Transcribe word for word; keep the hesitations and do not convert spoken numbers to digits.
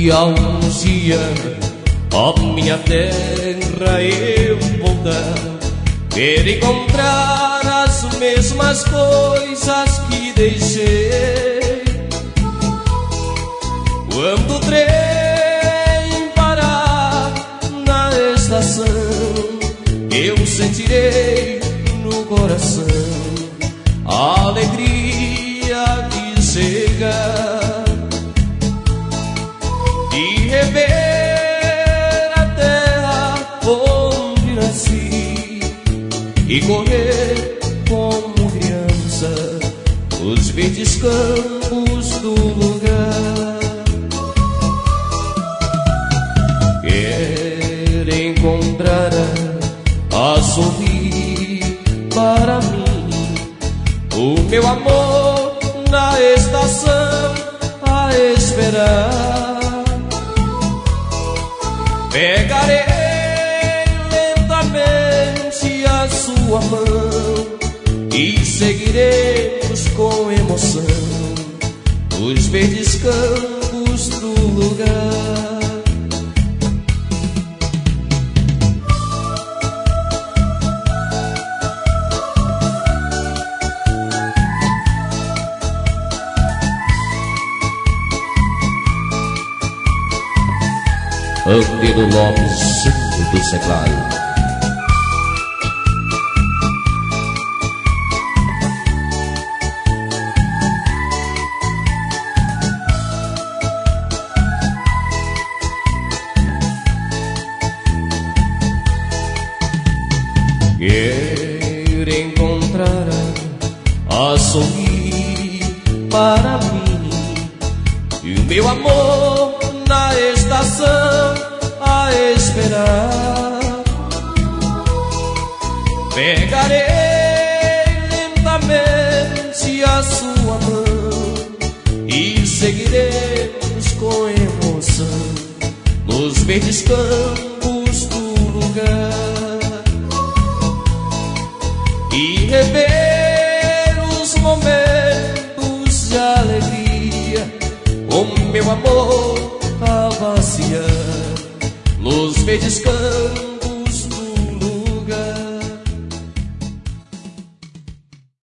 que algum dia a minha terra eu voltar, quero encontrar as mesmas coisas que deixei. Quando o trem parar na estação, eu sentirei no coração a alegria de chegar e rever a terra onde nasci e correr como criança os verdes campos do lugar. Quero encontrar a sorrir para mim o meu amor na estação a esperar. Pegarei lentamente a sua mão e seguiremos com emoção os verdes campos do lugar. Antero Lopes, Santo do Seclário. Quero encontrar a sorrir para mim e o meu amor na estação a esperar. Pegarei lentamente a sua mão e seguiremos com emoção nos verdes campos do lugar e rever os momentos de alegria com meu amor a vaciar nos verdes campos